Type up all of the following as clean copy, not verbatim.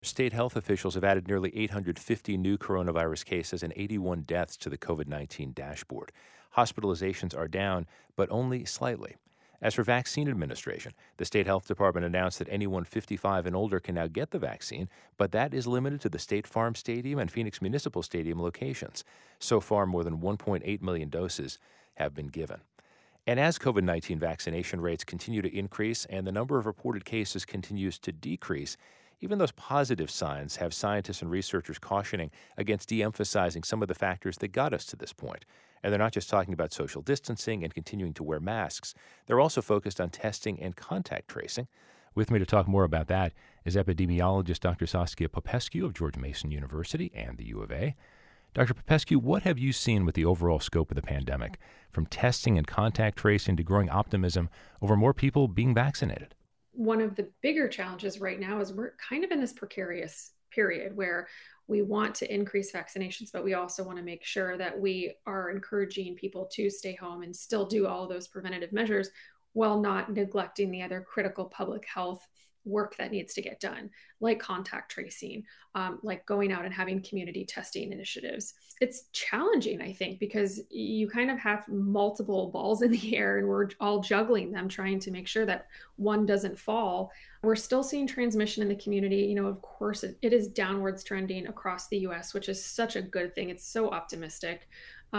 State health officials have added nearly 850 new coronavirus cases and 81 deaths to the COVID-19 dashboard. Hospitalizations are down, but only slightly. As for vaccine administration, the state health department announced that anyone 55 and older can now get the vaccine, but that is limited to the State Farm Stadium and Phoenix Municipal Stadium locations. So far, more than 1.8 million doses have been given. And as COVID-19 vaccination rates continue to increase and the number of reported cases continues to decrease, even those positive signs have scientists and researchers cautioning against de-emphasizing some of the factors that got us to this point. And they're not just talking about social distancing and continuing to wear masks. They're also focused on testing and contact tracing. With me to talk more about that is epidemiologist Dr. Saskia Popescu of George Mason University and the U of A. Dr. Popescu, what have you seen with the overall scope of the pandemic, from testing and contact tracing to growing optimism over more people being vaccinated? One of the bigger challenges right now is we're kind of in this precarious period where we want to increase vaccinations, but we also want to make sure that we are encouraging people to stay home and still do all those preventative measures while not neglecting the other critical public health work that needs to get done, like contact tracing, like going out and having community testing initiatives. It's challenging, I think, because you kind of have multiple balls in the air and we're all juggling them, trying to make sure that one doesn't fall. We're still seeing transmission in the community. Of course, it is downwards trending across the US, which is such a good thing. It's so optimistic.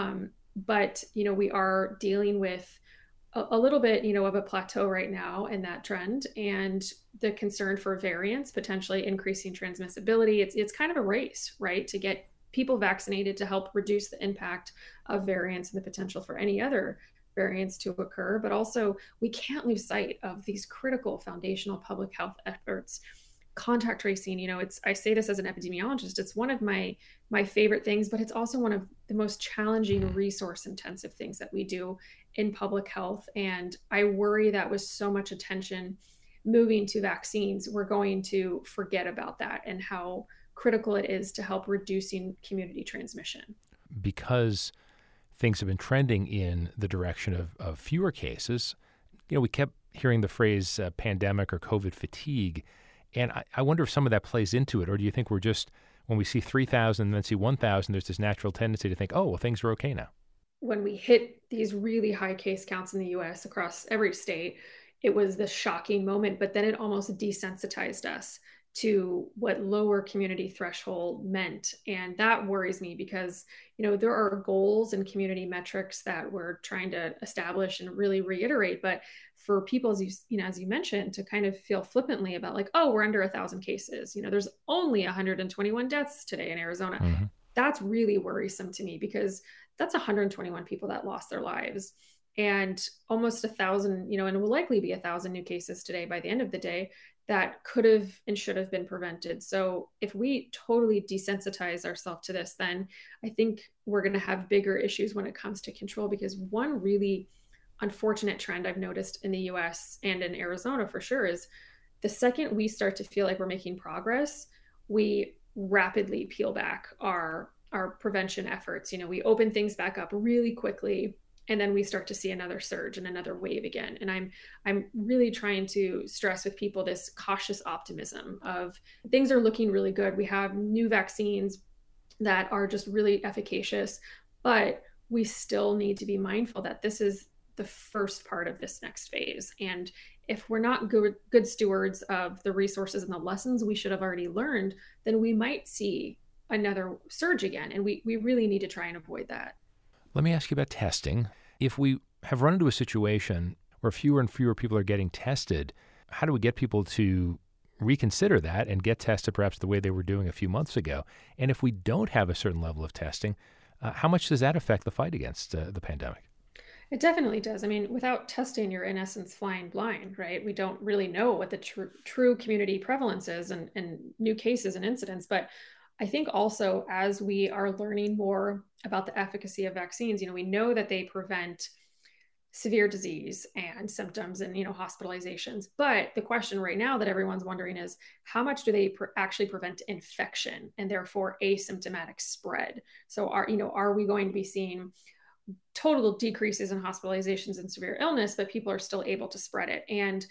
But we are dealing with a little bit, of a plateau right now in that trend, and the concern for variants potentially increasing transmissibility. It's kind of a race, right, to get people vaccinated to help reduce the impact of variants and the potential for any other variants to occur. But also, we can't lose sight of these critical foundational public health efforts. Contact tracing, I say this as an epidemiologist, it's one of my favorite things, but it's also one of the most challenging, resource intensive things that we do in public health. And I worry that with so much attention moving to vaccines, we're going to forget about that and how critical it is to help reducing community transmission. Because things have been trending in the direction of fewer cases, we kept hearing the phrase pandemic or COVID fatigue. And I wonder if some of that plays into it, or do you think we're just, when we see 3,000 and then see 1,000, there's this natural tendency to think, oh, well, things are okay now? When we hit these really high case counts in the US across every state, it was this shocking moment, but then it almost desensitized us to what lower community threshold meant. And that worries me because, there are goals and community metrics that we're trying to establish and really reiterate. But for people, as you mentioned, to kind of feel flippantly about like, oh, we're under 1,000 cases, there's only 121 deaths today in Arizona. Mm-hmm. That's really worrisome to me because that's 121 people that lost their lives. And almost 1,000, and will likely be 1,000 new cases today by the end of the day that could have and should have been prevented. So if we totally desensitize ourselves to this, then I think we're going to have bigger issues when it comes to control, because one really unfortunate trend I've noticed in the US and in Arizona for sure is the second we start to feel like we're making progress, we rapidly peel back our prevention efforts. We open things back up really quickly, and then we start to see another surge and another wave again. And I'm really trying to stress with people this cautious optimism of things are looking really good. We have new vaccines that are just really efficacious, but we still need to be mindful that this is the first part of this next phase. And if we're not good stewards of the resources and the lessons we should have already learned, then we might see another surge again. And we really need to try and avoid that. Let me ask you about testing. If we have run into a situation where fewer and fewer people are getting tested, how do we get people to reconsider that and get tested perhaps the way they were doing a few months ago? And if we don't have a certain level of testing, how much does that affect the fight against the pandemic? It definitely does. I mean, without testing, you're in essence flying blind, right? We don't really know what the true community prevalence is and new cases and incidents. But I think also as we are learning more about the efficacy of vaccines, we know that they prevent severe disease and symptoms and, hospitalizations. But the question right now that everyone's wondering is how much do they actually prevent infection and therefore asymptomatic spread? So are we going to be seeing total decreases in hospitalizations and severe illness, but people are still able to spread it? And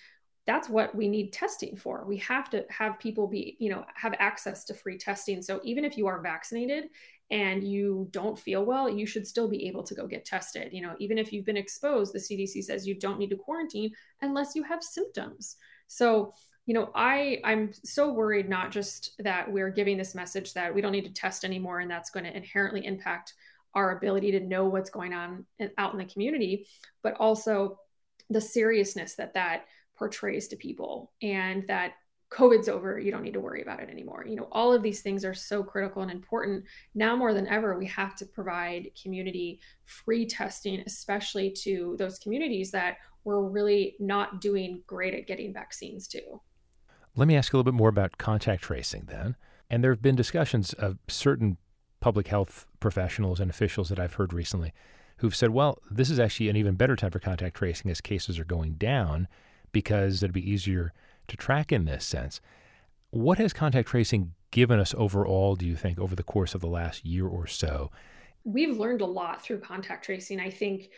that's what we need testing for. We have to have people have access to free testing. So even if you are vaccinated and you don't feel well, you should still be able to go get tested. Even if you've been exposed, the CDC says you don't need to quarantine unless you have symptoms. So, I'm so worried, not just that we're giving this message that we don't need to test anymore, and that's going to inherently impact our ability to know what's going on out in the community, but also the seriousness that portrays to people, and that COVID's over, you don't need to worry about it anymore. All of these things are so critical and important. Now more than ever, we have to provide community free testing, especially to those communities that we're really not doing great at getting vaccines to. Let me ask you a little bit more about contact tracing then. And there have been discussions of certain public health professionals and officials that I've heard recently who've said, well, this is actually an even better time for contact tracing as cases are going down because it'd be easier to track in this sense. What has contact tracing given us overall, do you think, over the course of the last year or so? We've learned a lot through contact tracing. I think,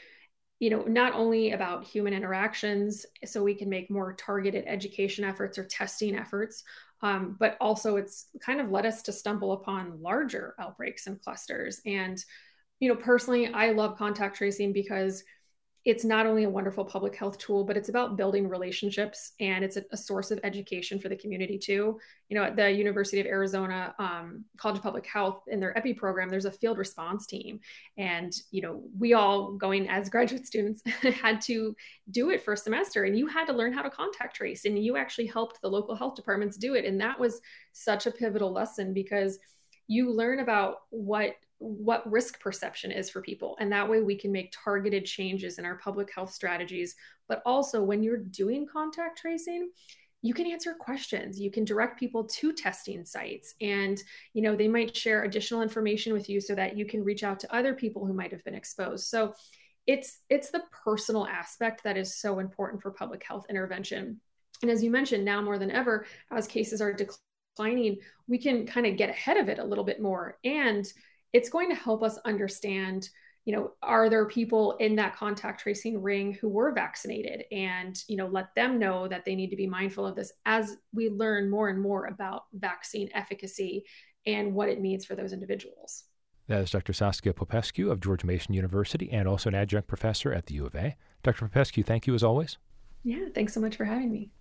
not only about human interactions, so we can make more targeted education efforts or testing efforts, but also it's kind of led us to stumble upon larger outbreaks and clusters. And, personally, I love contact tracing because it's not only a wonderful public health tool, but it's about building relationships, and it's a source of education for the community too. At the University of Arizona College of Public Health, in their EPI program, there's a field response team. And, we all, going as graduate students, had to do it for a semester, and you had to learn how to contact trace, and you actually helped the local health departments do it. And that was such a pivotal lesson, because you learn about what risk perception is for people. And that way we can make targeted changes in our public health strategies. But also, when you're doing contact tracing, you can answer questions. You can direct people to testing sites, and, they might share additional information with you so that you can reach out to other people who might have been exposed. So it's the personal aspect that is so important for public health intervention. And as you mentioned, now more than ever, as cases are declining, we can kind of get ahead of it a little bit more. And it's going to help us understand, are there people in that contact tracing ring who were vaccinated, and, let them know that they need to be mindful of this as we learn more and more about vaccine efficacy and what it means for those individuals. That is Dr. Saskia Popescu of George Mason University, and also an adjunct professor at the U of A. Dr. Popescu, thank you as always. Yeah, thanks so much for having me.